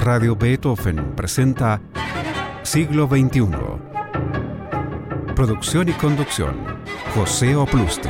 Radio Beethoven presenta Siglo XXI. Producción y conducción, José Oplustil.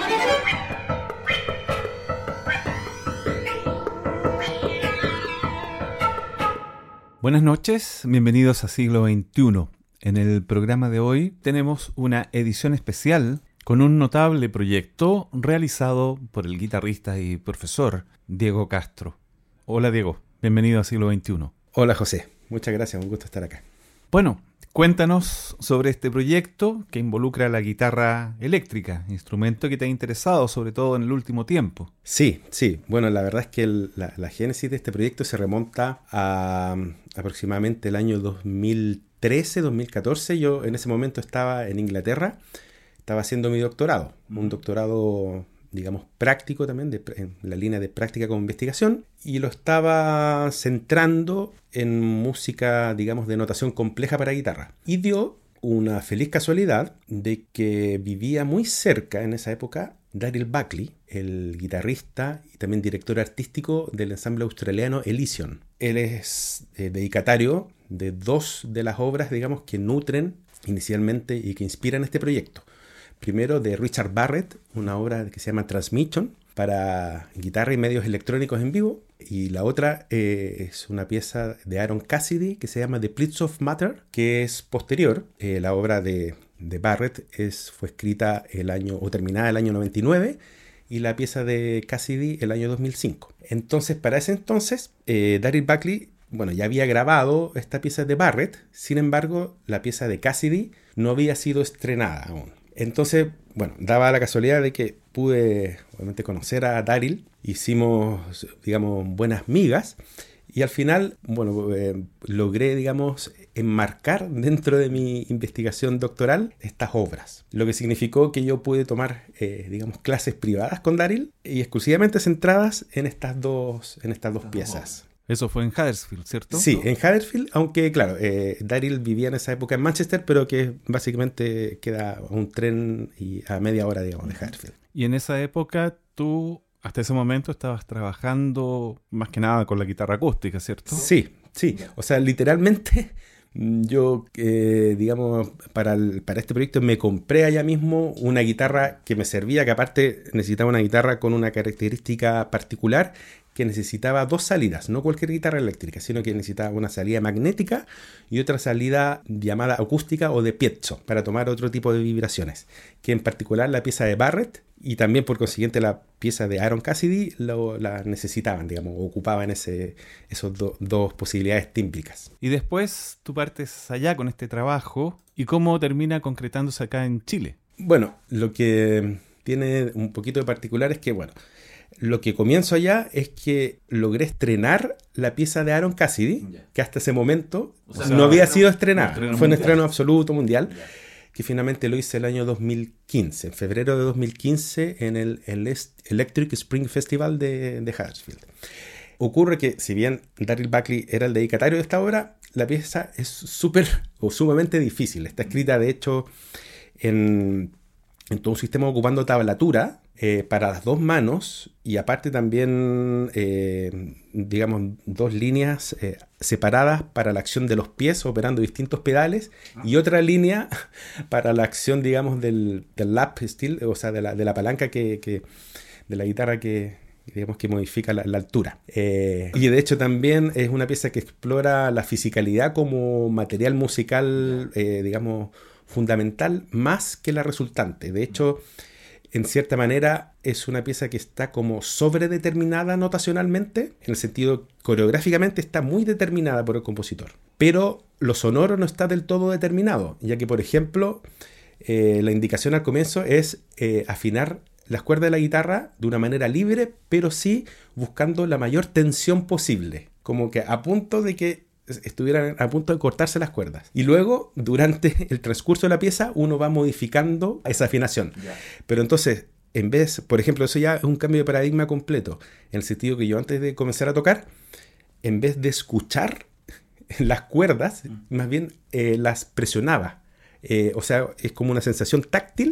Buenas noches, bienvenidos a Siglo XXI. En el programa de hoy tenemos una edición especial con un notable proyecto realizado por el guitarrista y profesor Diego Castro. Hola Diego, bienvenido a Siglo XXI. Hola José, muchas gracias, un gusto estar acá. Bueno, cuéntanos sobre este proyecto que involucra la guitarra eléctrica, instrumento que te ha interesado sobre todo en el último tiempo. Sí, bueno, la verdad es que la génesis de este proyecto se remonta a aproximadamente el año 2013, 2014. Yo en ese momento estaba en Inglaterra, estaba haciendo mi doctorado, un doctorado, digamos, práctico también, en la línea de práctica con investigación, y lo estaba centrando en música, digamos, de notación compleja para guitarra. Y dio una feliz casualidad de que vivía muy cerca en esa época Daryl Buckley, el guitarrista y también director artístico del ensamble australiano Elysion. Él es dedicatario de dos de las obras, digamos, que nutren inicialmente y que inspiran este proyecto. Primero de Richard Barrett, una obra que se llama Transmission para guitarra y medios electrónicos en vivo. Y la otra es una pieza de Aaron Cassidy que se llama The Pleats of Matter, que es posterior. La obra de Barrett fue escrita terminada el año 99 y la pieza de Cassidy el año 2005. Entonces, para ese entonces, Daryl Buckley, ya había grabado esta pieza de Barrett. Sin embargo, la pieza de Cassidy no había sido estrenada aún. Entonces, daba la casualidad de que pude, obviamente, conocer a Daryl. Hicimos, digamos, buenas migas. Y al final, logré, digamos, enmarcar dentro de mi investigación doctoral estas obras. Lo que significó que yo pude tomar, clases privadas con Daryl y exclusivamente centradas en estas dos piezas. Eso fue en Huddersfield, ¿cierto? Sí, en Huddersfield, aunque claro, Daryl vivía en esa época en Manchester, pero que básicamente queda a un tren y a media hora, digamos, de Huddersfield. Y en esa época tú, hasta ese momento, estabas trabajando más que nada con la guitarra acústica, ¿cierto? Sí. O sea, literalmente yo, para este proyecto me compré allá mismo una guitarra que me servía, que aparte necesitaba una guitarra con una característica particular, que necesitaba dos salidas, no cualquier guitarra eléctrica, sino que necesitaba una salida magnética y otra salida llamada acústica o de piezo, para tomar otro tipo de vibraciones, que en particular la pieza de Barrett y también por consiguiente la pieza de Aaron Cassidy la necesitaban, ocupaban esas dos posibilidades tímbricas. Y después tú partes allá con este trabajo, ¿y cómo termina concretándose acá en Chile? Lo que tiene un poquito de particular es que, lo que comienzo allá es que logré estrenar la pieza de Aaron Cassidy, que hasta ese momento no había sido estrenada. Fue un estreno absoluto mundial, que finalmente lo hice el año 2015, en febrero de 2015, en el Electric Spring Festival de Huddersfield. Ocurre que, si bien Daryl Buckley era el dedicatario de esta obra, la pieza es sumamente difícil. Está escrita, de hecho, en todo un sistema ocupando tablatura para las dos manos y aparte también, dos líneas separadas para la acción de los pies operando distintos pedales y otra línea para la acción, del lap steel, o sea, de la palanca de la guitarra que modifica la altura. Y de hecho también es una pieza que explora la fisicalidad como material musical, fundamental, más que la resultante. De hecho, en cierta manera es una pieza que está como sobredeterminada notacionalmente, en el sentido coreográficamente está muy determinada por el compositor. Pero lo sonoro no está del todo determinado, ya que, por ejemplo, la indicación al comienzo es afinar las cuerdas de la guitarra de una manera libre, pero sí buscando la mayor tensión posible, como que a punto de que estuvieran a punto de cortarse las cuerdas. Y luego, durante el transcurso de la pieza, uno va modificando esa afinación. Pero entonces, en vez, por ejemplo, eso ya es un cambio de paradigma completo, en el sentido que yo antes de comenzar a tocar, en vez de escuchar las cuerdas, más bien las presionaba. O sea, es como una sensación táctil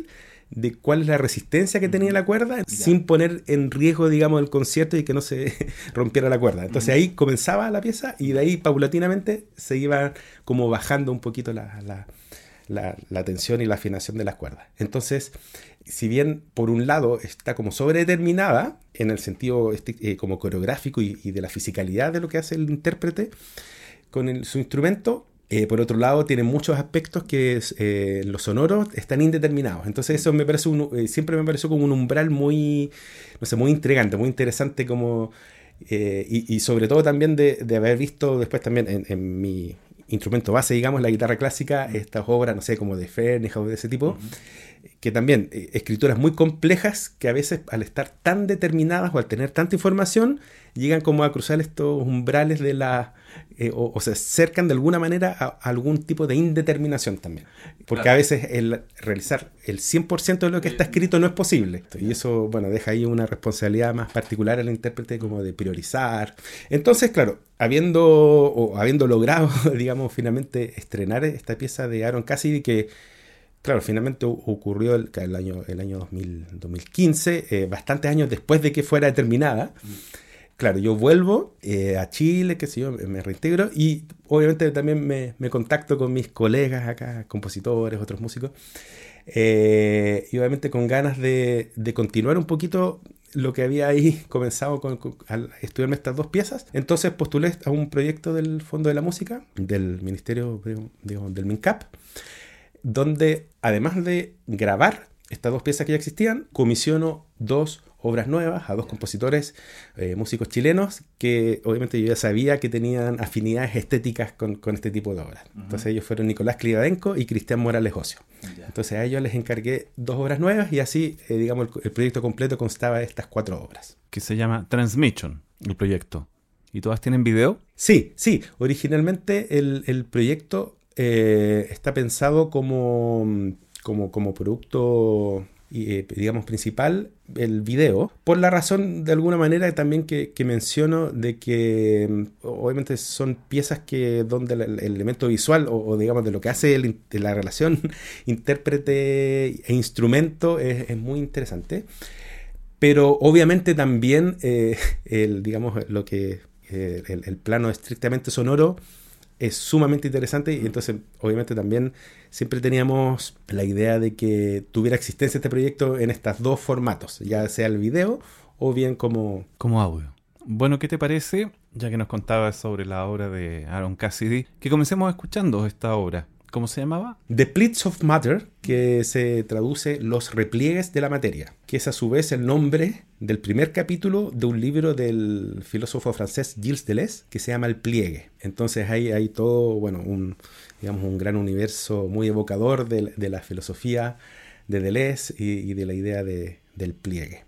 de cuál es la resistencia que tenía la cuerda, sin poner en riesgo, digamos, el concierto y que no se rompiera la cuerda. Entonces ahí comenzaba la pieza y de ahí paulatinamente se iba como bajando un poquito la tensión y la afinación de las cuerdas. Entonces, si bien por un lado está como sobredeterminada en el sentido como coreográfico y de la fisicalidad de lo que hace el intérprete con su instrumento, por otro lado tiene muchos aspectos que los sonoros están indeterminados. Entonces eso me parece siempre me pareció como un umbral muy, no sé, muy intrigante, muy interesante como y sobre todo también de haber visto después también en mi instrumento base, digamos, la guitarra clásica, estas obras, no sé, como de Fernich o de ese tipo, que también escrituras muy complejas que a veces al estar tan determinadas o al tener tanta información llegan como a cruzar estos umbrales de o se acercan de alguna manera a algún tipo de indeterminación también. Porque claro, a veces el realizar el 100% de lo que está escrito no es posible. Y eso, bueno, deja ahí una responsabilidad más particular al intérprete como de priorizar. Entonces, claro, habiendo logrado, digamos, finalmente estrenar esta pieza de Aaron Cassidy que... Claro, finalmente ocurrió el año 2015, bastantes años después de que fuera terminada. Claro, yo vuelvo a Chile, qué sé yo, me reintegro y obviamente también me contacto con mis colegas acá, compositores, otros músicos, y obviamente con ganas de continuar un poquito lo que había ahí comenzado al estudiarme estas dos piezas. Entonces postulé a un proyecto del Fondo de la Música, del Ministerio, digamos, del MINCAP, donde además de grabar estas dos piezas que ya existían, comisiono dos obras nuevas a dos compositores, músicos chilenos, que obviamente yo ya sabía que tenían afinidades estéticas con este tipo de obras. Entonces ellos fueron Nicolás Clivadenco y Cristian Morales Ocio. Entonces a ellos les encargué dos obras nuevas y así, digamos, el proyecto completo constaba de estas 4 obras. Que se llama Transmission, el proyecto. ¿Y todas tienen video? Sí. Originalmente el proyecto está pensado como producto, digamos, principal, el video, por la razón de alguna manera también que menciono de que obviamente son piezas donde el elemento visual o digamos de lo que hace la relación intérprete e instrumento es muy interesante, pero obviamente también digamos el plano estrictamente sonoro es sumamente interesante y entonces obviamente también siempre teníamos la idea de que tuviera existencia este proyecto en estos dos formatos, ya sea el video o bien como audio. Bueno, ¿qué te parece, ya que nos contabas sobre la obra de Aaron Cassidy, que comencemos escuchando esta obra? ¿Cómo se llamaba? The Pleats of Matter, que se traduce Los repliegues de la materia, que es a su vez el nombre del primer capítulo de un libro del filósofo francés Gilles Deleuze, que se llama El pliegue. Entonces hay todo, bueno, un gran universo muy evocador de la filosofía de Deleuze y de la idea del pliegue.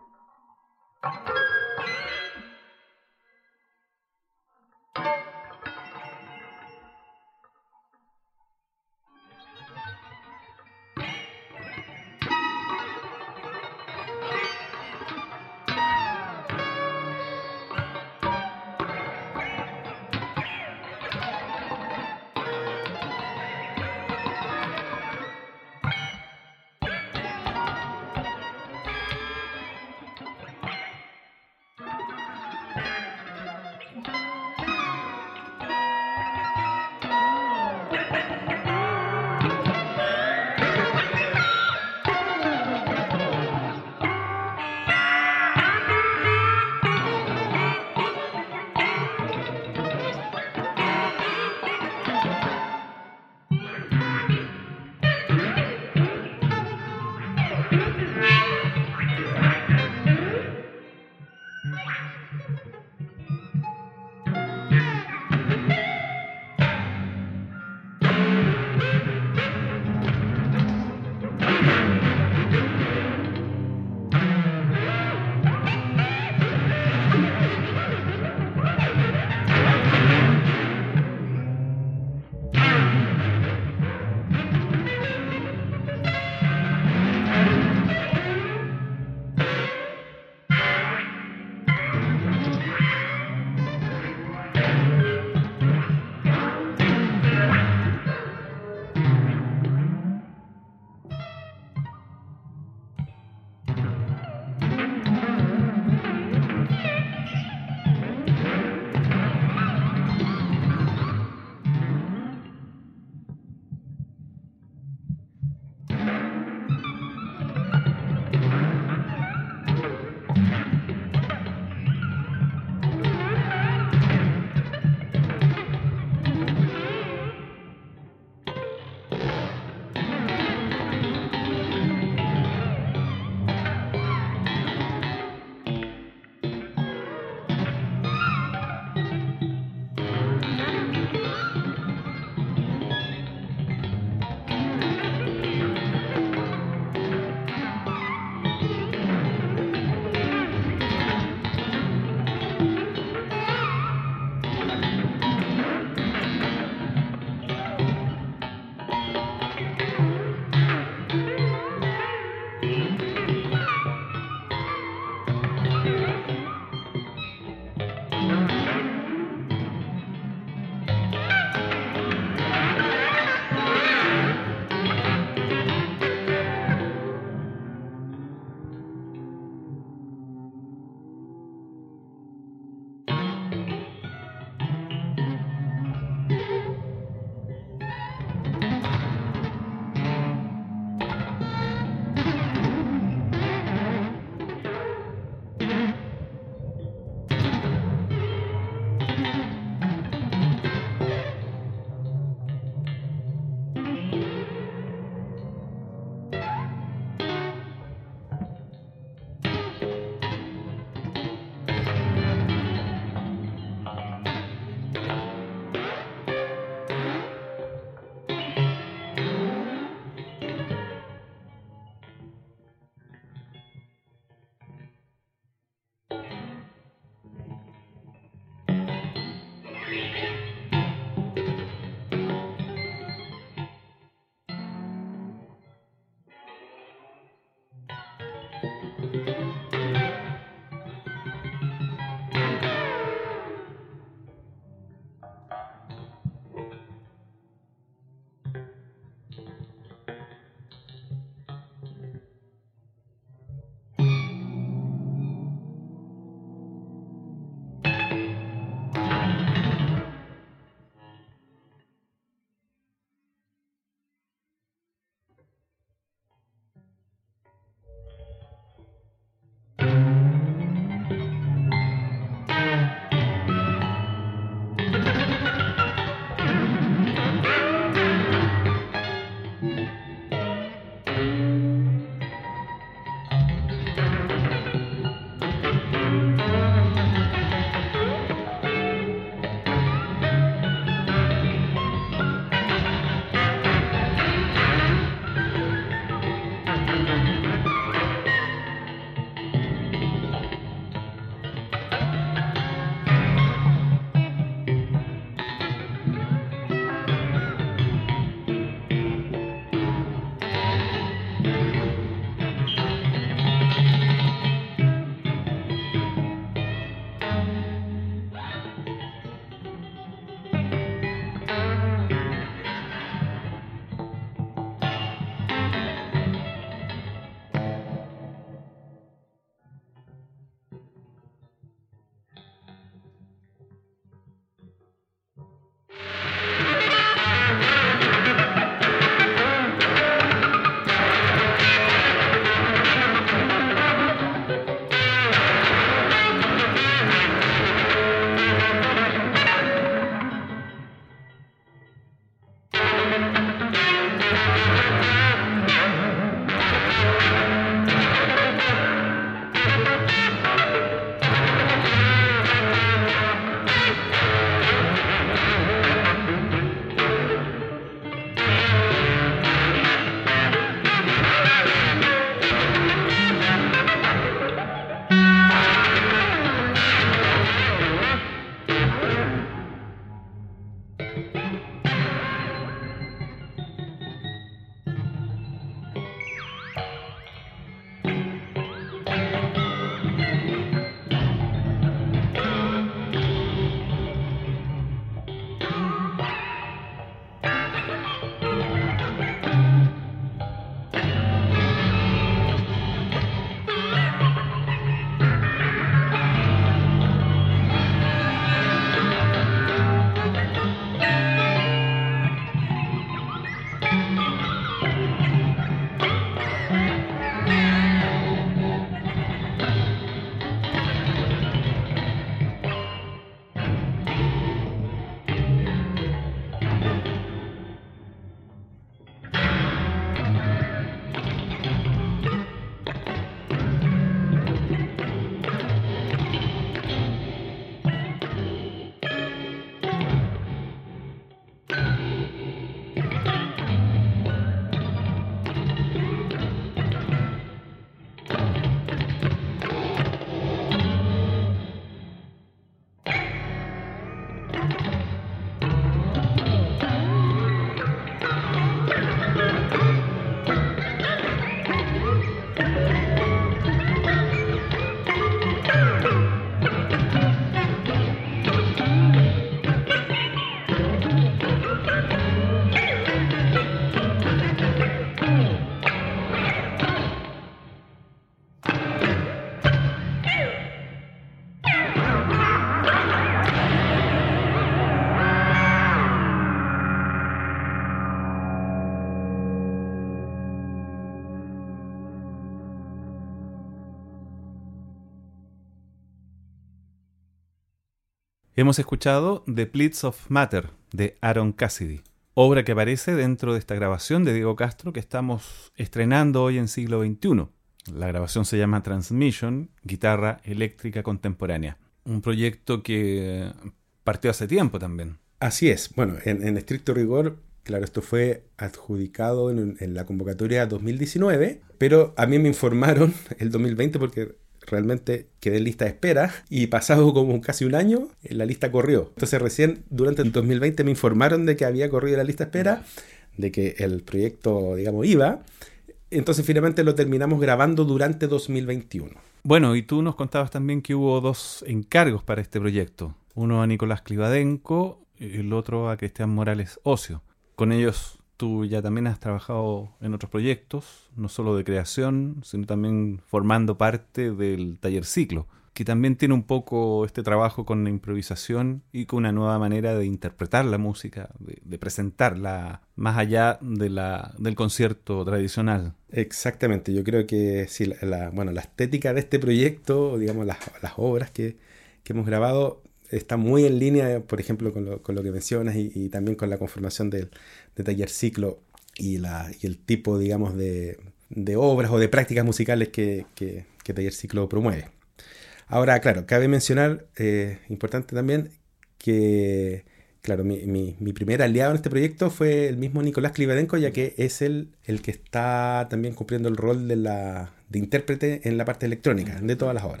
Hemos escuchado The Pleats of Matter de Aaron Cassidy, obra que aparece dentro de esta grabación de Diego Castro que estamos estrenando hoy en siglo XXI. La grabación se llama Transmission, guitarra eléctrica contemporánea. Un proyecto que partió hace tiempo también. Así es. Bueno, en estricto rigor, claro, esto fue adjudicado en la convocatoria 2019, pero a mí me informaron el 2020 porque realmente quedé en lista de espera y pasado como casi un año, la lista corrió. Entonces recién durante el 2020 me informaron de que había corrido la lista de espera, de que el proyecto, digamos, iba. Entonces finalmente lo terminamos grabando durante 2021. Bueno, y tú nos contabas también que hubo 2 encargos para este proyecto. Uno a Nicolás Clivadenco y el otro a Cristian Morales Ocio. Con ellos tú ya también has trabajado en otros proyectos, no solo de creación, sino también formando parte del taller Ciclo, que también tiene un poco este trabajo con la improvisación y con una nueva manera de interpretar la música, de presentarla más allá de del concierto tradicional. Exactamente, yo creo que sí, la estética de este proyecto, digamos las obras que hemos grabado, está muy en línea, por ejemplo, con lo que mencionas y también con la conformación de Taller Ciclo y el tipo, digamos, de obras o de prácticas musicales que Taller Ciclo promueve. Ahora, claro, cabe mencionar, importante también, que, claro, mi primer aliado en este proyecto fue el mismo Nicolás Clivadenco, ya que es el que está también cumpliendo el rol de intérprete en la parte electrónica de todas las obras.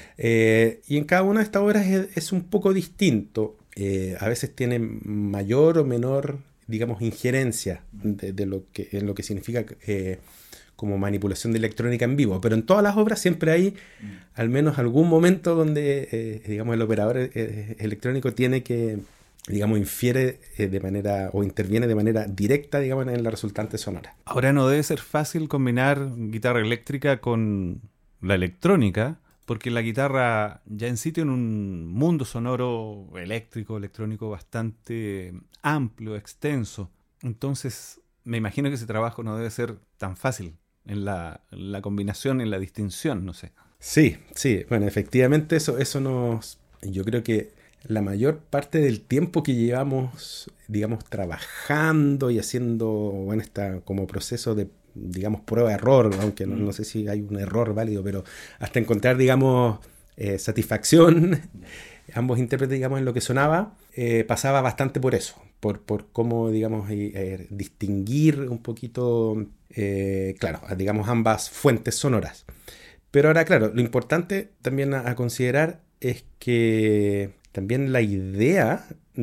Y en cada una de estas obras es un poco distinto. A veces tiene mayor o menor, digamos, injerencia en lo que significa como manipulación de electrónica en vivo, pero en todas las obras siempre hay al menos algún momento donde digamos el operador electrónico tiene que, digamos, infiere de manera o interviene de manera directa, digamos, en la resultante sonora. Ahora no debe ser fácil combinar guitarra eléctrica con la electrónica, porque la guitarra ya en sí tiene un mundo sonoro electrónico bastante amplio, extenso. Entonces me imagino que ese trabajo no debe ser tan fácil en la combinación, en la distinción, no sé. Sí, bueno, efectivamente yo creo que la mayor parte del tiempo que llevamos, digamos, trabajando y haciendo, como proceso de, digamos, prueba-error, aunque no sé si hay un error válido, pero hasta encontrar, digamos, satisfacción, ambos intérpretes, digamos, en lo que sonaba, pasaba bastante por eso, por cómo, digamos, distinguir un poquito, claro, digamos, ambas fuentes sonoras. Pero ahora, claro, lo importante también a considerar es que también la idea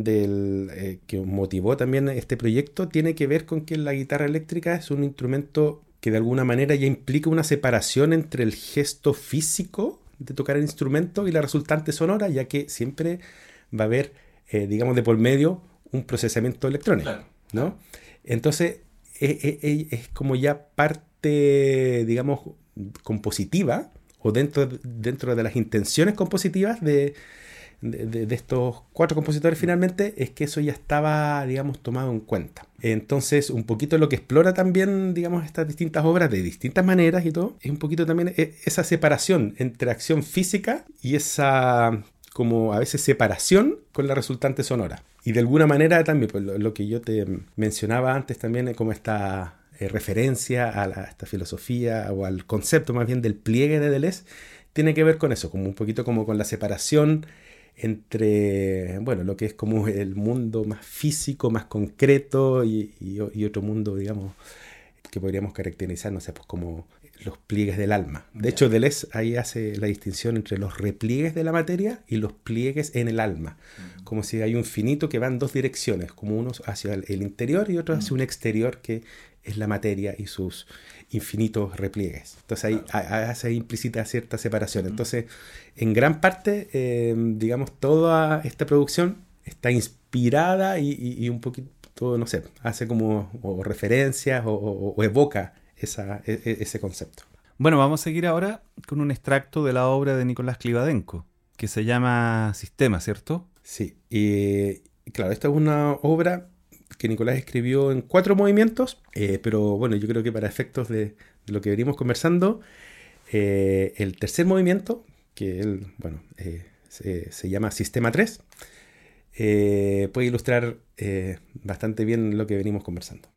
que motivó también este proyecto tiene que ver con que la guitarra eléctrica es un instrumento que de alguna manera ya implica una separación entre el gesto físico de tocar el instrumento y la resultante sonora, ya que siempre va a haber, digamos, de por medio un procesamiento electrónico, claro, ¿no? Entonces, es como ya parte, digamos, compositiva, o dentro de las intenciones compositivas de estos 4 compositores finalmente, es que eso ya estaba, digamos, tomado en cuenta. Entonces, un poquito lo que explora también, digamos, estas distintas obras de distintas maneras y todo, es un poquito también esa separación entre acción física y esa, como a veces, separación con la resultante sonora. Y de alguna manera también, pues lo que yo te mencionaba antes también, como esta referencia a esta filosofía o al concepto más bien del pliegue de Deleuze, tiene que ver con eso, como un poquito como con la separación entre, bueno, lo que es como el mundo más físico, más concreto y otro mundo, digamos, que podríamos caracterizar, no sé, pues como los pliegues del alma. De hecho, Deleuze ahí hace la distinción entre los repliegues de la materia y los pliegues en el alma. Como si hay un finito que va en 2 direcciones, como uno hacia el interior y otro hacia un exterior que es la materia y sus infinitos repliegues. Entonces ahí hace implícita cierta separación. Entonces, en gran parte, digamos, toda esta producción está inspirada y un poquito, no sé, hace como o referencias o evoca ese concepto. Bueno, vamos a seguir ahora con un extracto de la obra de Nicolás Clivadenco, que se llama Sistema, ¿cierto? Sí, y claro, esta es una obra que Nicolás escribió en 4 movimientos, pero bueno, yo creo que para efectos de lo que venimos conversando, el tercer movimiento, que él, bueno, se llama Sistema 3, puede ilustrar bastante bien lo que venimos conversando.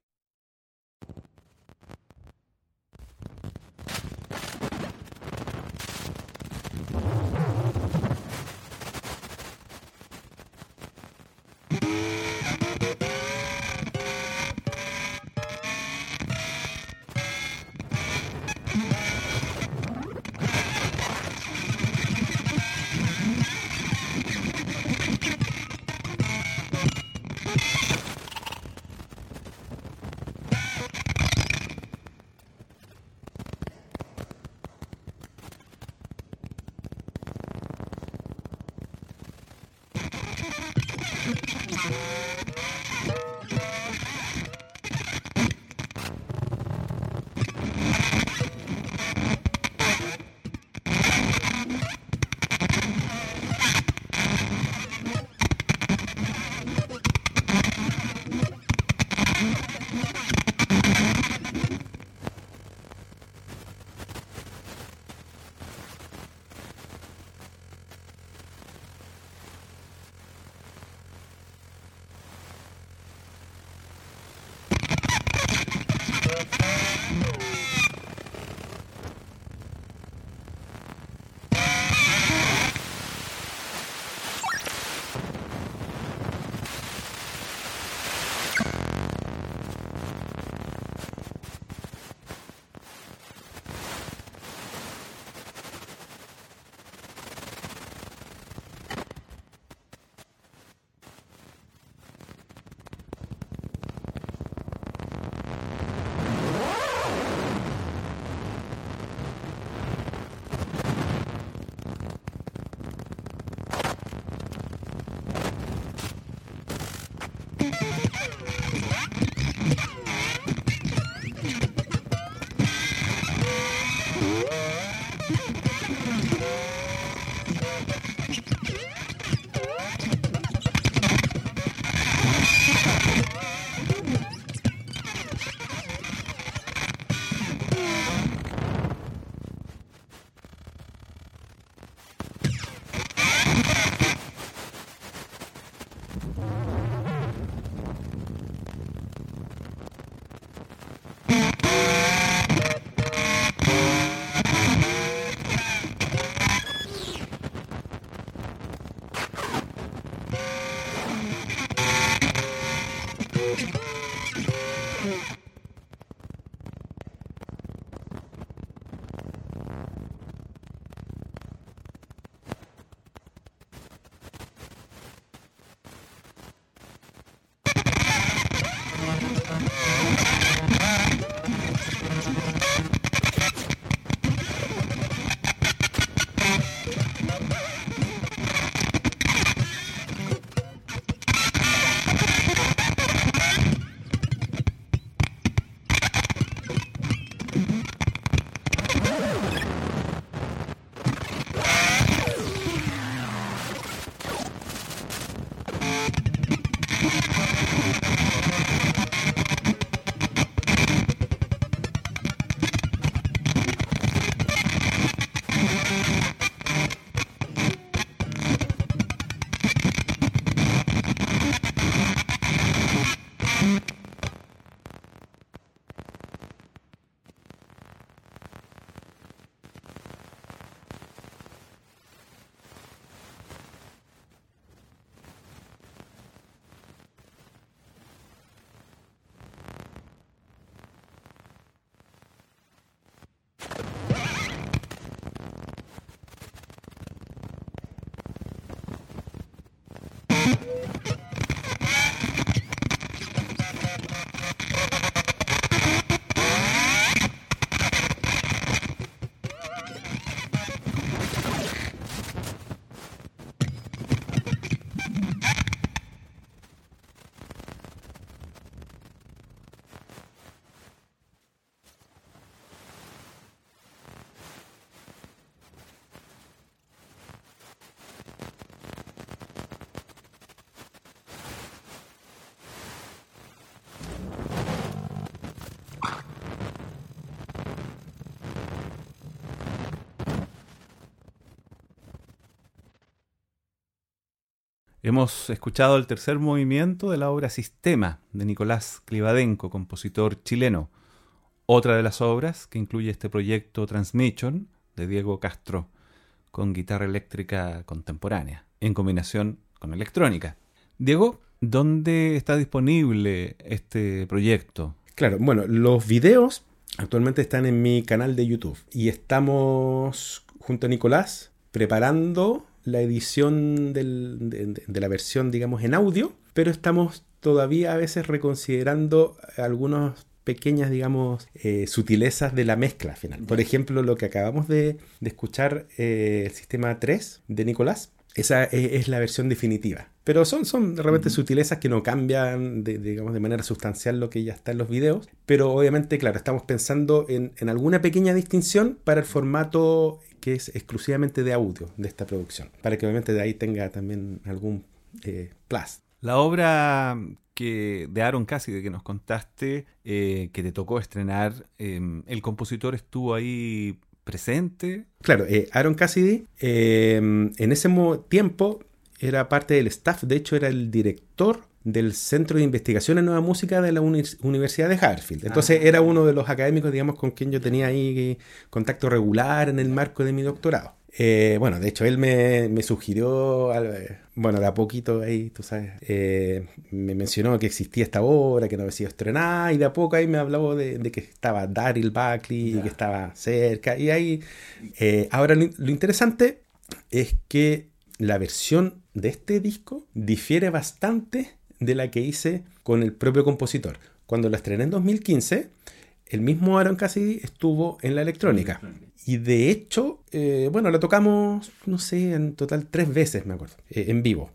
Hemos escuchado el tercer movimiento de la obra Sistema de Nicolás Clivadenco, compositor chileno. Otra de las obras que incluye este proyecto Transmission de Diego Castro, con guitarra eléctrica contemporánea, en combinación con electrónica. Diego, ¿dónde está disponible este proyecto? Claro, bueno, los videos actualmente están en mi canal de YouTube y estamos junto a Nicolás preparando la edición de la versión, digamos, en audio, pero estamos todavía a veces reconsiderando algunas pequeñas, digamos, sutilezas de la mezcla final. Por ejemplo, lo que acabamos de escuchar, el sistema 3 de Nicolás, esa es la versión definitiva. Pero son realmente sutilezas que no cambian digamos, de manera sustancial lo que ya está en los videos. Pero obviamente, claro, estamos pensando en alguna pequeña distinción para el formato que es exclusivamente de audio de esta producción. Para que obviamente de ahí tenga también algún plus. La obra de Aaron Cassidy que nos contaste, que te tocó estrenar, ¿el compositor estuvo ahí presente? Claro, Aaron Cassidy en ese tiempo era parte del staff, de hecho era el director del Centro de Investigación en Nueva Música de la Universidad de Hartfield. Entonces era uno de los académicos, digamos, con quien yo tenía ahí contacto regular en el marco de mi doctorado. Bueno, de hecho él me sugirió, bueno, de a poquito ahí, tú sabes, me mencionó que existía esta obra, que no había sido estrenada, y de a poco ahí me habló de que estaba Daryl Buckley, y que estaba cerca, y ahí, ahora lo interesante es que la versión de este disco difiere bastante de la que hice con el propio compositor. Cuando la estrené en 2015, el mismo Aaron Cassidy estuvo en la electrónica. Y de hecho, bueno, la tocamos, no sé, en total 3 veces, me acuerdo, en vivo.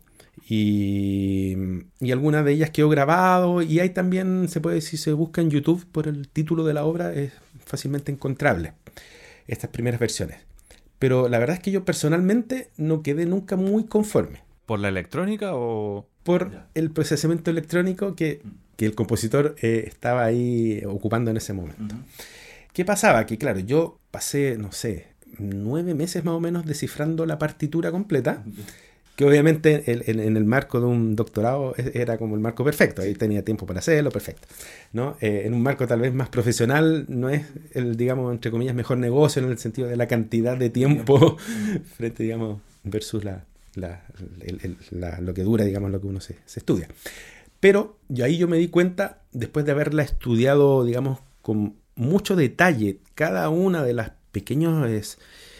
Y algunas de ellas quedó grabado. Y ahí también se puede, si se busca en YouTube por el título de la obra, es fácilmente encontrable estas primeras versiones. Pero la verdad es que yo personalmente no quedé nunca muy conforme. ¿Por la electrónica o...? Por el procesamiento electrónico que el compositor estaba ahí ocupando en ese momento. ¿Qué pasaba? Que claro, yo pasé, no sé, 9 meses más o menos descifrando la partitura completa, que obviamente en el marco de un doctorado era como el marco perfecto, ahí tenía tiempo para hacerlo, perfecto, ¿no? En un marco tal vez más profesional no es el, digamos, entre comillas, mejor negocio en el sentido de la cantidad de tiempo frente, digamos, versus lo que dura, digamos, lo que uno se estudia. Pero ahí yo me di cuenta, después de haberla estudiado, digamos, con mucho detalle, cada una de las pequeños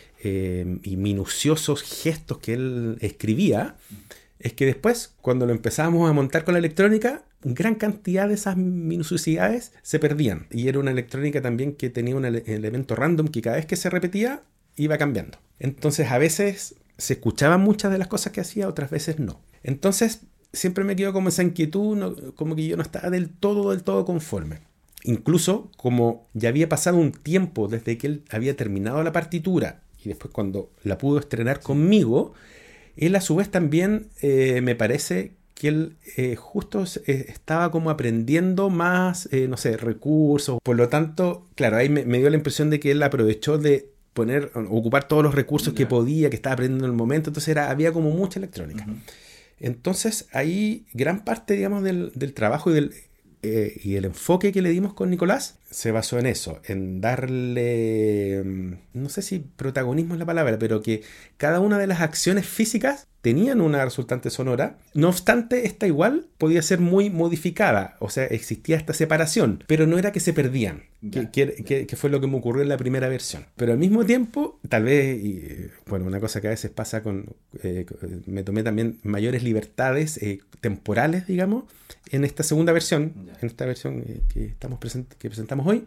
y minuciosos gestos que él escribía, es que después, cuando lo empezábamos a montar con la electrónica, gran cantidad de esas minuciosidades se perdían. Y era una electrónica también que tenía un elemento random que cada vez que se repetía, iba cambiando. Entonces, a veces se escuchaban muchas de las cosas que hacía, otras veces no. Entonces, siempre me quedó como esa inquietud, como que yo no estaba del todo conforme. Incluso, como ya había pasado un tiempo desde que él había terminado la partitura y después cuando la pudo estrenar conmigo, él a su vez también me parece que él justo estaba como aprendiendo más, no sé, recursos. Por lo tanto, claro, ahí me dio la impresión de que él aprovechó de ocupar todos los recursos que podía, que estaba aprendiendo en el momento. Entonces había como mucha electrónica. Entonces ahí gran parte, digamos, del trabajo y el enfoque que le dimos con Nicolás se basó en eso, en darle, no sé si protagonismo es la palabra, pero que cada una de las acciones físicas tenían una resultante sonora. No obstante, esta igual podía ser muy modificada, o sea, existía esta separación, pero no era que se perdían, que fue lo que me ocurrió en la primera versión. Pero al mismo tiempo, tal vez, bueno, una cosa que a veces pasa me tomé también mayores libertades temporales, digamos, en esta segunda versión, en esta versión que presentamos hoy.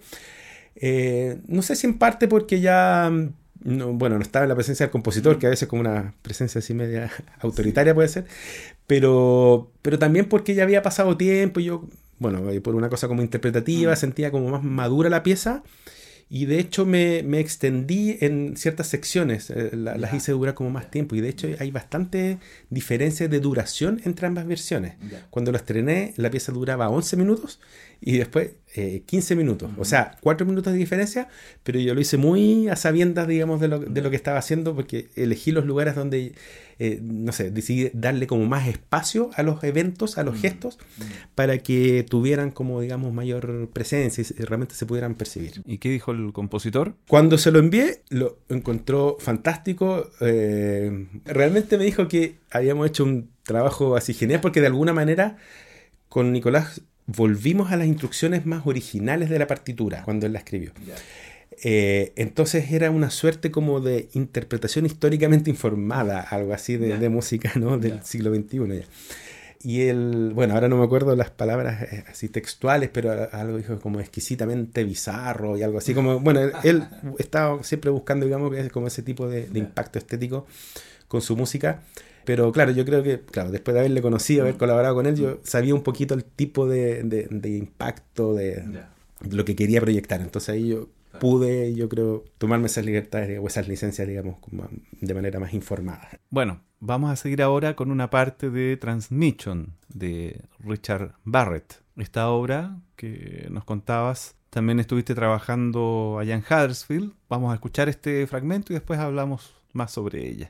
No sé si en parte porque ya no estaba en la presencia del compositor, que a veces como una presencia así media autoritaria puede ser, pero también porque ya había pasado tiempo y yo, bueno, por una cosa como interpretativa, sentía como más madura la pieza. Y de hecho me extendí en ciertas secciones, las hice durar como más tiempo. Y de hecho hay bastante diferencias de duración entre ambas versiones. Cuando lo estrené, la pieza duraba 11 minutos y después 15 minutos. O sea, 4 minutos de diferencia, pero yo lo hice muy a sabiendas, digamos, de lo que estaba haciendo, porque elegí los lugares donde no sé, decidí darle como más espacio a los eventos, a los gestos, para que tuvieran como, digamos, mayor presencia y realmente se pudieran percibir. ¿Y qué dijo el compositor? Cuando se lo envié, lo encontró fantástico. Realmente me dijo que habíamos hecho un trabajo así genial, porque de alguna manera con Nicolás volvimos a las instrucciones más originales de la partitura cuando él la escribió. Entonces era una suerte como de interpretación históricamente informada, algo así de música, ¿no? Del siglo XXI ya. Y él, bueno, ahora no me acuerdo las palabras así textuales, pero algo dijo como exquisitamente bizarro y algo así como, bueno, él estaba siempre buscando, digamos, como ese tipo de impacto estético con su música. Pero claro, yo creo que, claro, después de haberle conocido, haber colaborado con él, yo sabía un poquito el tipo de impacto de lo que quería proyectar. Entonces ahí yo pude, yo creo, tomarme esas libertades o esas licencias, digamos, como de manera más informada. Bueno, vamos a seguir ahora con una parte de Transmission de Richard Barrett. Esta obra que nos contabas, también estuviste trabajando allá en Huddersfield. Vamos a escuchar este fragmento y después hablamos más sobre ella.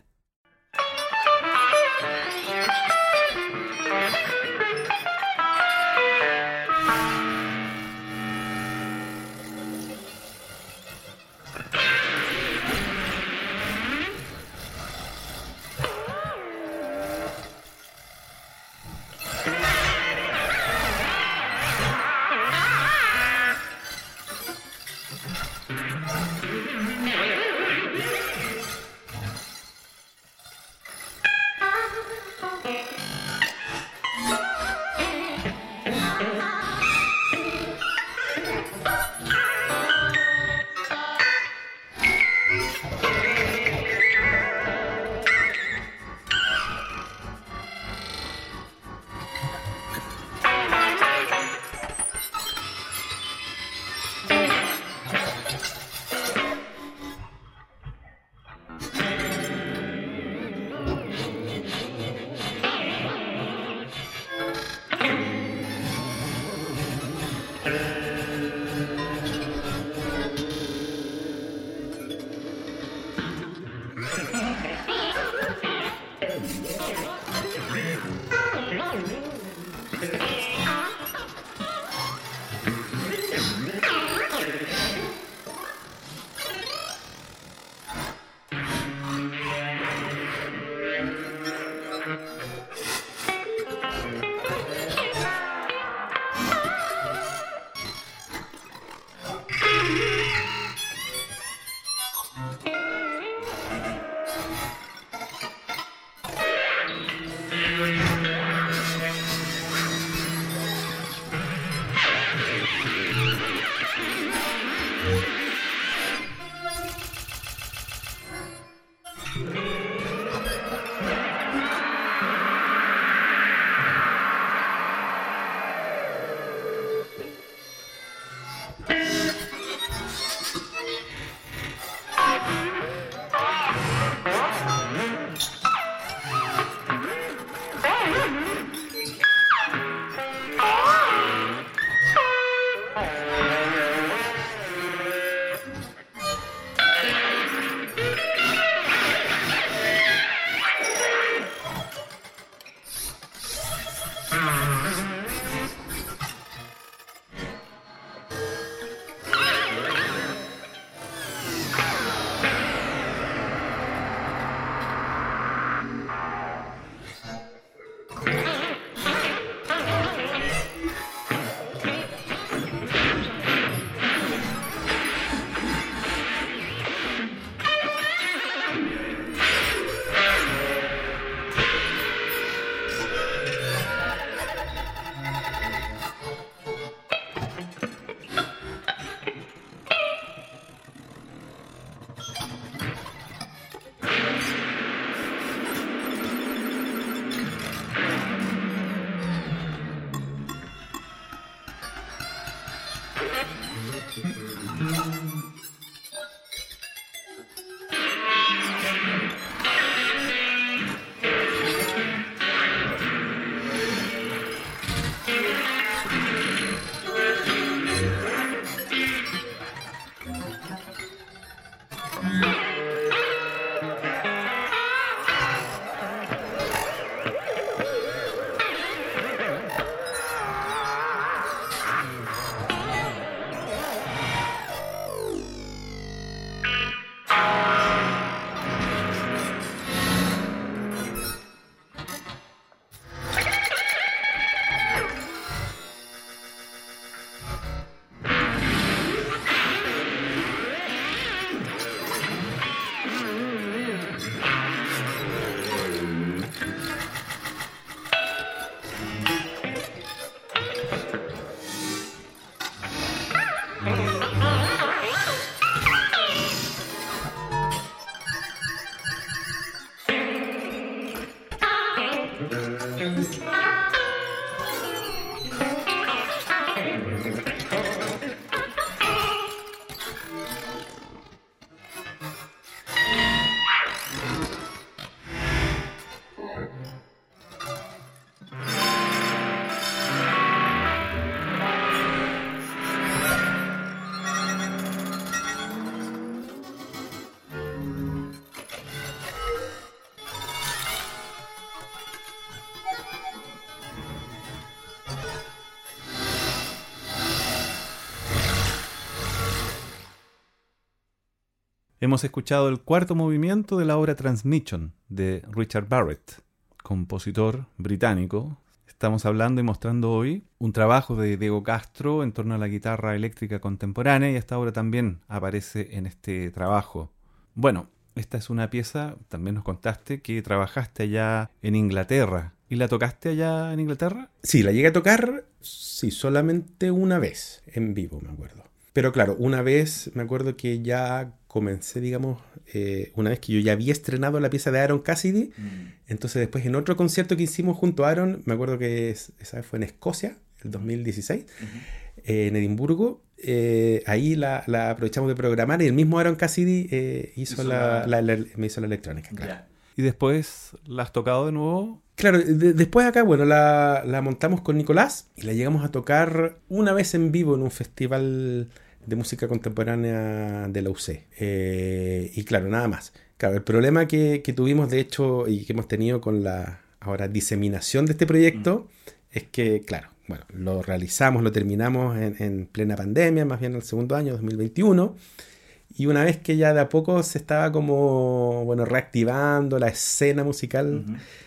Hemos escuchado el cuarto movimiento de la obra Transmission de Richard Barrett, compositor británico. Estamos hablando y mostrando hoy un trabajo de Diego Castro en torno a la guitarra eléctrica contemporánea, y esta obra también aparece en este trabajo. Bueno, esta es una pieza, también nos contaste que trabajaste allá en Inglaterra. ¿Y la tocaste allá en Inglaterra? Sí, la llegué a tocar, sí, solamente una vez en vivo, me acuerdo. Pero claro, una vez me acuerdo que ya comencé, digamos, una vez que yo ya había estrenado la pieza de Aaron Cassidy. Entonces después en otro concierto que hicimos junto a Aaron, me acuerdo que esa vez fue en Escocia, el 2016, en Edimburgo. Ahí la aprovechamos de programar y el mismo Aaron Cassidy me hizo la electrónica. Claro. ¿Y después la has tocado de nuevo? Claro, después acá, bueno, la montamos con Nicolás y la llegamos a tocar una vez en vivo en un festival de música contemporánea de la UC. Y claro, nada más. Claro, el problema que tuvimos, de hecho, y que hemos tenido con la ahora diseminación de este proyecto, es que, claro, bueno, lo realizamos, lo terminamos en plena pandemia, más bien en el segundo año, 2021. Y una vez que ya de a poco se estaba como, bueno, reactivando la escena musical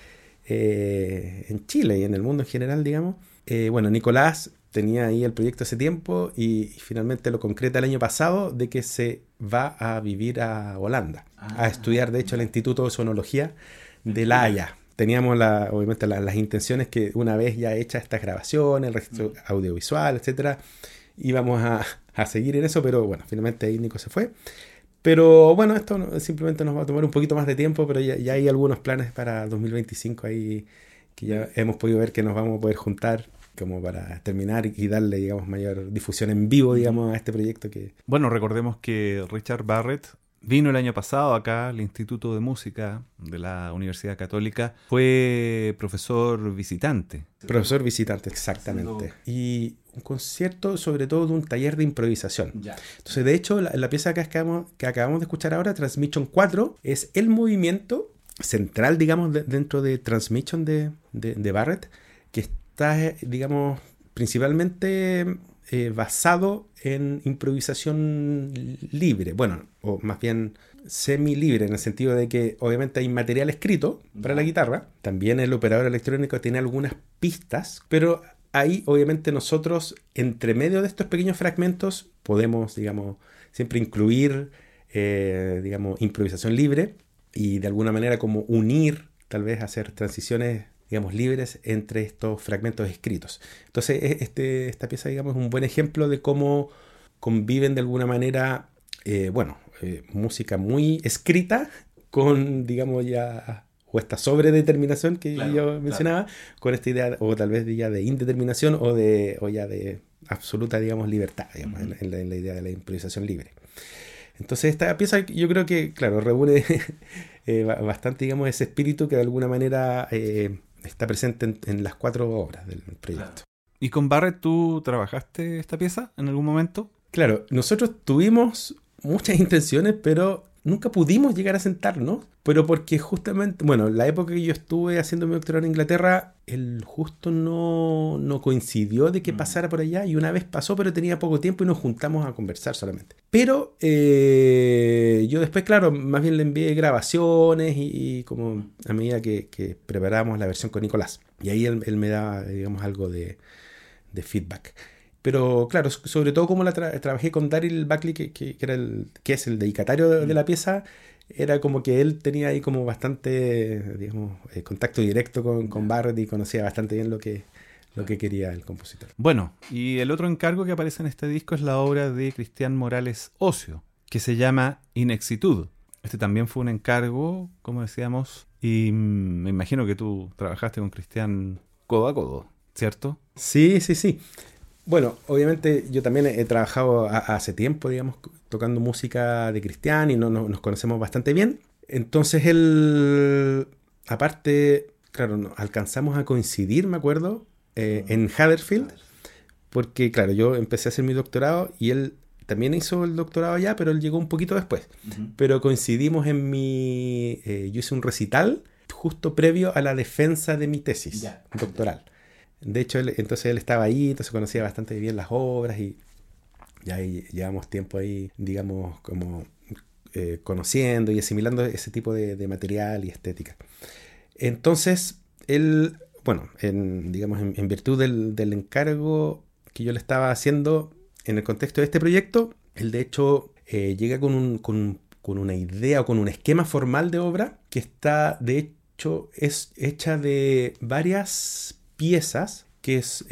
en Chile y en el mundo en general, digamos. Bueno, Nicolás tenía ahí el proyecto hace tiempo y finalmente lo concreta el año pasado de que se va a vivir a Holanda, a estudiar, de hecho, el Instituto de Sonología de La Haya. Teníamos obviamente las intenciones que una vez ya hechas estas grabaciones, el registro audiovisual, etcétera, íbamos a seguir en eso, pero bueno, finalmente ahí Nico se fue. Pero bueno, esto simplemente nos va a tomar un poquito más de tiempo, pero ya hay algunos planes para 2025 ahí que ya hemos podido ver que nos vamos a poder juntar como para terminar y darle, digamos, mayor difusión en vivo, digamos, a este proyecto que... Bueno, recordemos que Richard Barrett vino el año pasado acá al Instituto de Música de la Universidad Católica. Fue profesor visitante. Profesor visitante, exactamente. Y un concierto, sobre todo, de un taller de improvisación. Ya. Entonces, de hecho, la pieza que acabamos de escuchar ahora, Transmission 4, es el movimiento central, digamos, dentro de Transmission de Barrett, que está, digamos, principalmente basado en improvisación libre, bueno, o más bien semi-libre, en el sentido de que obviamente hay material escrito para la guitarra, también el operador electrónico tiene algunas pistas, pero ahí obviamente nosotros, entre medio de estos pequeños fragmentos, podemos, digamos, siempre incluir, digamos, improvisación libre y de alguna manera como unir, tal vez hacer transiciones, digamos, libres entre estos fragmentos escritos. Entonces, esta pieza, digamos, es un buen ejemplo de cómo conviven de alguna manera, música muy escrita con, digamos, ya, o esta sobredeterminación que yo mencionaba, con esta idea, o tal vez ya de indeterminación o ya de absoluta, digamos, libertad, digamos, en la idea de la improvisación libre. Entonces esta pieza yo creo que, claro, reúne bastante, digamos, ese espíritu que de alguna manera está presente en las 4 obras del proyecto. Claro. ¿Y con Barrett tú trabajaste esta pieza en algún momento? Claro, nosotros tuvimos muchas intenciones, pero nunca pudimos llegar a sentarnos, pero porque justamente, bueno, la época que yo estuve haciendo mi doctorado en Inglaterra, el justo no coincidió de que pasara por allá, y una vez pasó, pero tenía poco tiempo y nos juntamos a conversar solamente. Pero yo después, claro, más bien le envié grabaciones y como a medida que preparamos la versión con Nicolás. Y ahí él me daba, digamos, algo de feedback. Pero claro, sobre todo como trabajé con Daryl Buckley, que es el dedicatario de la pieza, era como que él tenía ahí como bastante, digamos, contacto directo con Barrett y conocía bastante bien lo que quería el compositor. Bueno, y el otro encargo que aparece en este disco es la obra de Cristian Morales Ocio, que se llama Inexitud. Este también fue un encargo, como decíamos, y me imagino que tú trabajaste con Cristian codo a codo, ¿cierto? Sí. Bueno, obviamente yo también he trabajado hace tiempo, digamos, tocando música de Cristian y nos conocemos bastante bien. Entonces él, aparte, claro, alcanzamos a coincidir, me acuerdo, en Huddersfield, porque, claro, yo empecé a hacer mi doctorado y él también hizo el doctorado allá, pero él llegó un poquito después. Pero coincidimos yo hice un recital justo previo a la defensa de mi tesis doctoral. De hecho, entonces él estaba ahí, entonces conocía bastante bien las obras y ya llevamos tiempo ahí, digamos, como conociendo y asimilando ese tipo de material y estética. Entonces, él, bueno, en virtud del encargo que yo le estaba haciendo en el contexto de este proyecto, él de hecho llega con una idea o con un esquema formal de obra que está, de hecho, es hecha de varias piezas que es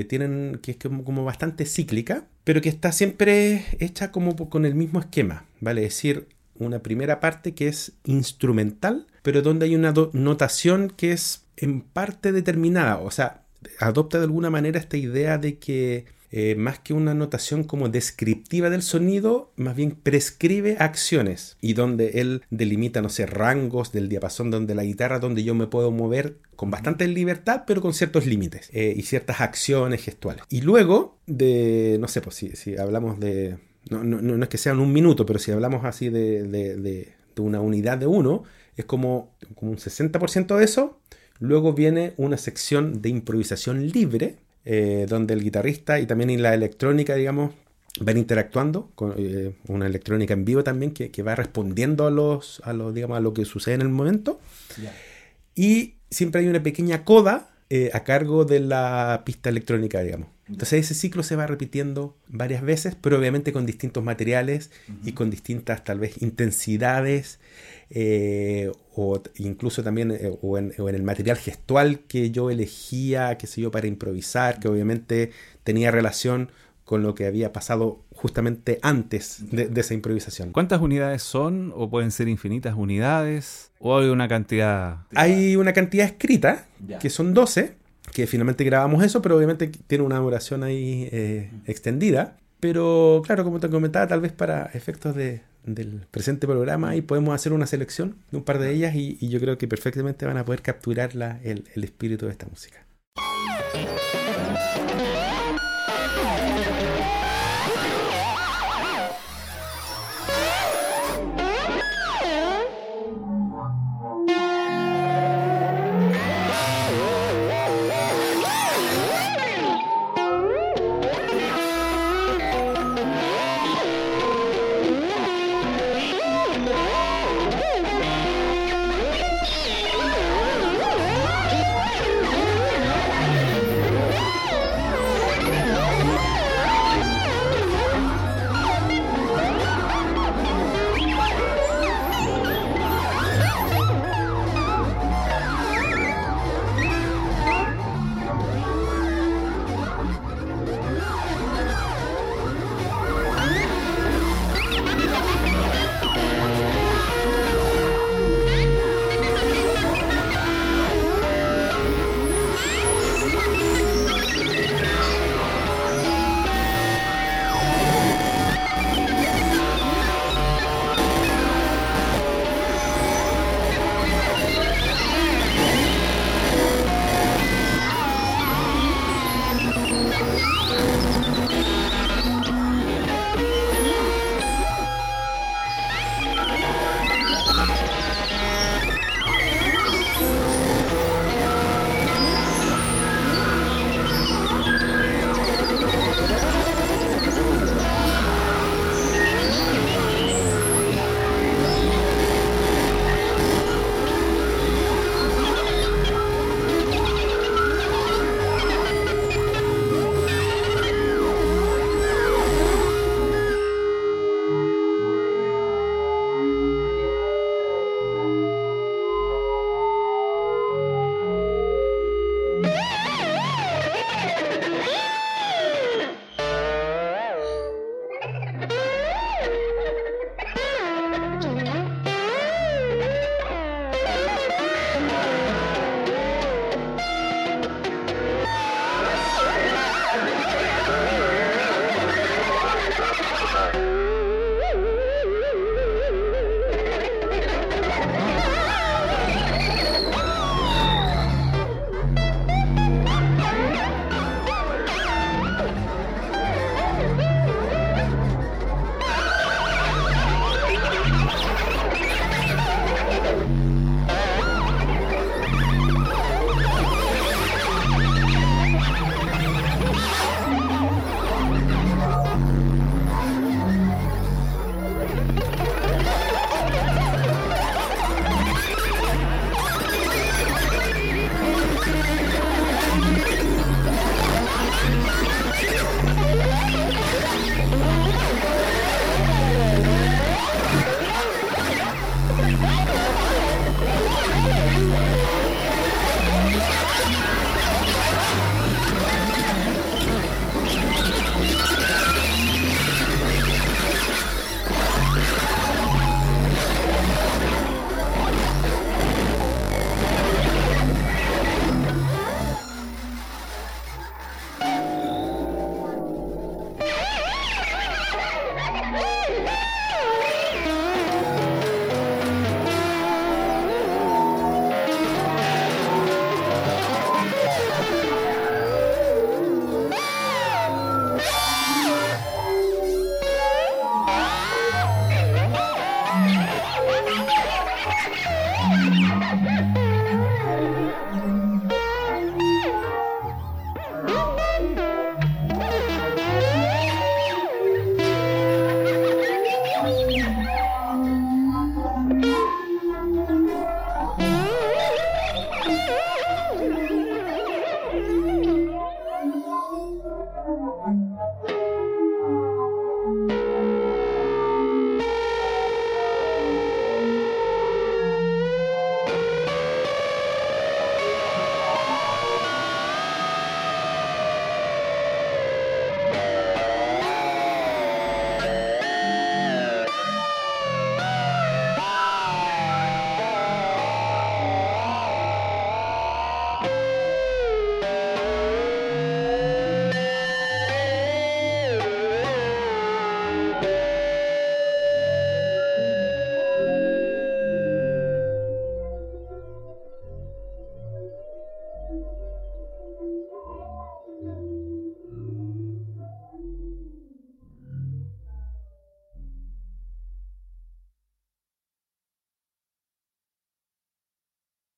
como bastante cíclica, pero que está siempre hecha como con el mismo esquema, ¿vale? Es decir, una primera parte que es instrumental, pero donde hay una notación que es en parte determinada, o sea, adopta de alguna manera esta idea de que más que una notación como descriptiva del sonido, más bien prescribe acciones y donde él delimita, no sé, rangos del diapasón donde la guitarra, donde yo me puedo mover con bastante libertad, pero con ciertos límites y ciertas acciones gestuales. Y luego, no sé, pues si hablamos de... No es que sean un minuto, pero si hablamos así de una unidad de uno, es como un 60% de eso. Luego viene una sección de improvisación libre, donde el guitarrista y también la electrónica, digamos, van interactuando con una electrónica en vivo también que va respondiendo a lo que sucede en el momento. Yeah. Y siempre hay una pequeña coda a cargo de la pista electrónica, digamos. Entonces ese ciclo se va repitiendo varias veces, pero obviamente con distintos materiales y con distintas tal vez intensidades o incluso también o en el material gestual que yo elegía, qué sé yo, para improvisar, que obviamente tenía relación con lo que había pasado justamente antes de esa improvisación. ¿Cuántas unidades son? ¿O pueden ser infinitas unidades? ¿O hay una cantidad? Hay una cantidad escrita, que son 12, que finalmente grabamos eso, pero obviamente tiene una duración ahí extendida. Pero claro, como te comentaba, tal vez para efectos del presente programa, ahí podemos hacer una selección de un par de ellas y yo creo que perfectamente van a poder capturar el espíritu de esta música.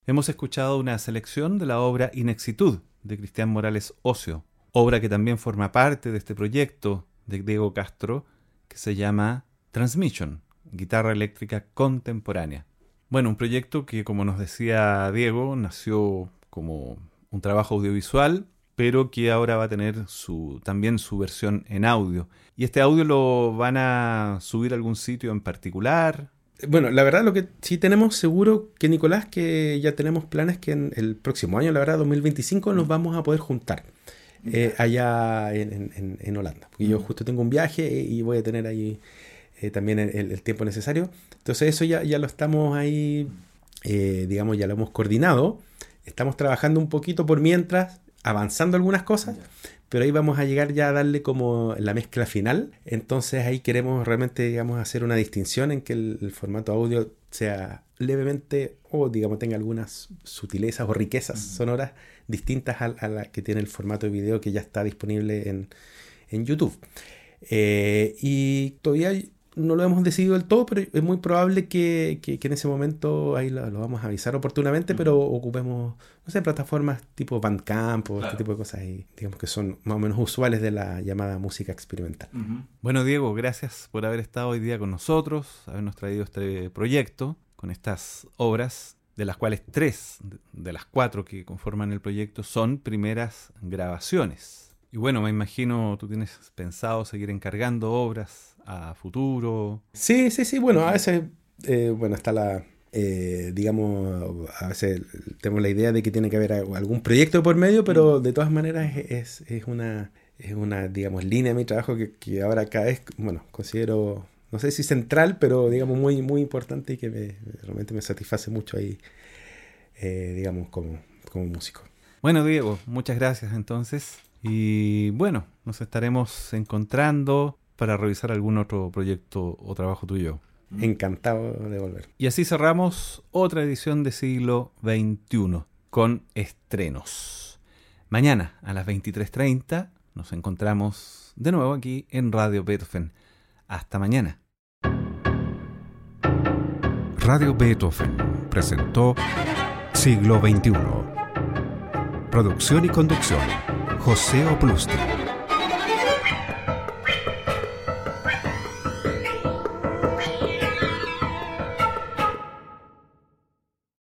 hemos escuchado una selección de la obra Inexitud de Cristian Morales Ocio, obra que también forma parte de este proyecto de Diego Castro que se llama Transmission, guitarra eléctrica contemporánea. Bueno, un proyecto que, como nos decía Diego, nació como un trabajo audiovisual, pero que ahora va a tener también su versión en audio. ¿Y este audio lo van a subir a algún sitio en particular? Bueno, la verdad lo que sí tenemos seguro que Nicolás, que ya tenemos planes que en el próximo año, la verdad 2025, nos vamos a poder juntar allá en Holanda. Porque yo justo tengo un viaje y voy a tener ahí también el tiempo necesario. Entonces eso ya lo estamos ahí, digamos, ya lo hemos coordinado. Estamos trabajando un poquito por mientras, avanzando algunas cosas, pero ahí vamos a llegar ya a darle como la mezcla final. Entonces ahí queremos realmente, digamos, hacer una distinción en que el formato audio sea levemente, o digamos, tenga algunas sutilezas o riquezas sonoras distintas a la que tiene el formato de video que ya está disponible en YouTube. Y todavía no lo hemos decidido del todo, pero es muy probable que en ese momento ahí lo vamos a avisar oportunamente, pero ocupemos, no sé, plataformas tipo Bandcamp o este tipo de cosas ahí, digamos que son más o menos usuales de la llamada música experimental. Bueno, Diego, gracias por haber estado hoy día con nosotros, habernos traído este proyecto con estas obras, de las cuales 3 de las 4 que conforman el proyecto son primeras grabaciones. Y bueno, me imagino tú tienes pensado seguir encargando obras a futuro. Sí. Bueno, a veces, está la, digamos, a veces tenemos la idea de que tiene que haber algún proyecto por medio, pero de todas maneras es una, digamos, línea de mi trabajo que ahora cada vez, bueno, considero, no sé si central, pero digamos muy, muy importante y que realmente me satisface mucho ahí, digamos, como músico. Bueno, Diego, muchas gracias entonces. Y bueno, nos estaremos encontrando para revisar algún otro proyecto o trabajo tuyo. Encantado de volver. Y así cerramos otra edición de Siglo XXI con estrenos. Mañana a las 23:30 nos encontramos de nuevo aquí en Radio Beethoven. Hasta mañana. Radio Beethoven presentó Siglo XXI. Producción y conducción, José Oplusti.